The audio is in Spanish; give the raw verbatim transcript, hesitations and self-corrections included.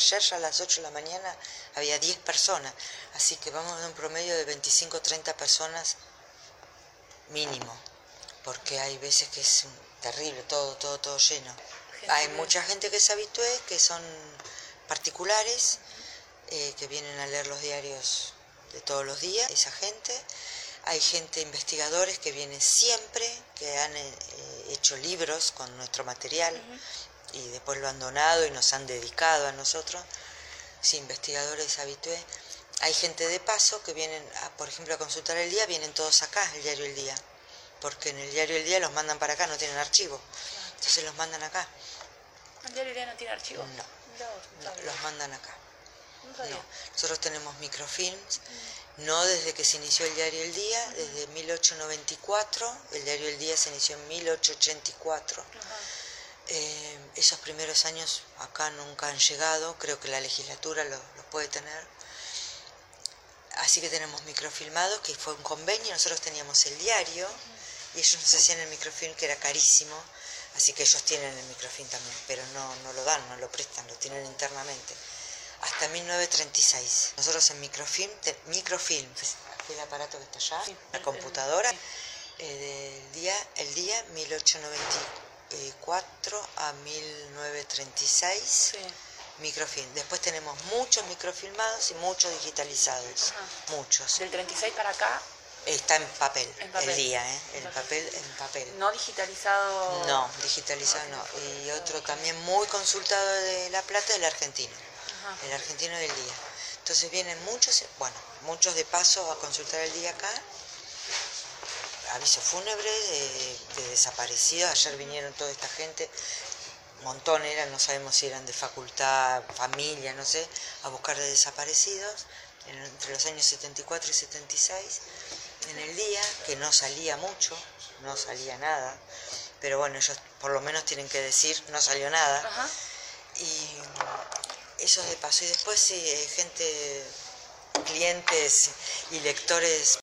ayer ya a las ocho de la mañana había diez personas, así que vamos a un promedio de veinticinco o treinta personas mínimo, porque hay veces que es terrible, todo, todo, todo lleno. Hay mucha gente que es habitué, que son particulares, eh, que vienen a leer los diarios de todos los días, esa gente. Hay gente, investigadores que vienen siempre, que han eh, hecho libros con nuestro material uh-huh. y después lo han donado y nos han dedicado a nosotros. Sí, investigadores habitués. Hay gente de paso que vienen, a, por ejemplo, a consultar el día, vienen todos acá, el diario El Día, porque en el diario El Día los mandan para acá, no tienen archivo, entonces los mandan acá. ¿El diario El Día no tiene archivo? No, no, los mandan acá. No, nosotros tenemos microfilms, no desde que se inició el diario El Día, uh-huh. desde mil ochocientos noventa y cuatro, el diario El Día se inició en mil ochocientos ochenta y cuatro. Uh-huh. Eh, esos primeros años acá nunca han llegado, creo que la legislatura los lo puede tener. Así que tenemos microfilmados, que fue un convenio, nosotros teníamos el diario uh-huh. y ellos nos hacían el microfilm, que era carísimo, así que ellos tienen el microfilm también, pero no, no lo dan, no lo prestan, lo tienen internamente. Hasta mil novecientos treinta y seis. Nosotros en microfilm, te, microfilm, el aparato que está allá, sí, la computadora, sí. eh, del día, el día mil ochocientos noventa y cuatro a mil novecientos treinta y seis, sí. microfilm. Después tenemos muchos microfilmados y muchos digitalizados, ajá. muchos. Del treinta y seis para acá. Está en papel, en papel. el día, ¿eh? El papel, en papel. ¿No digitalizado? No, digitalizado no. no. Y otro también muy consultado de La Plata, el argentino. El argentino del día. Entonces vienen muchos, bueno, muchos de paso a consultar el día acá. Aviso fúnebre de, de desaparecidos. Ayer vinieron toda esta gente, un montón eran, no sabemos si eran de facultad, familia, no sé, a buscar de desaparecidos en, entre los años setenta y cuatro y setenta y seis. En el día, que no salía mucho, no salía nada, pero bueno, ellos por lo menos tienen que decir, no salió nada. Ajá. Y eso de paso. Y después sí, gente, clientes y lectores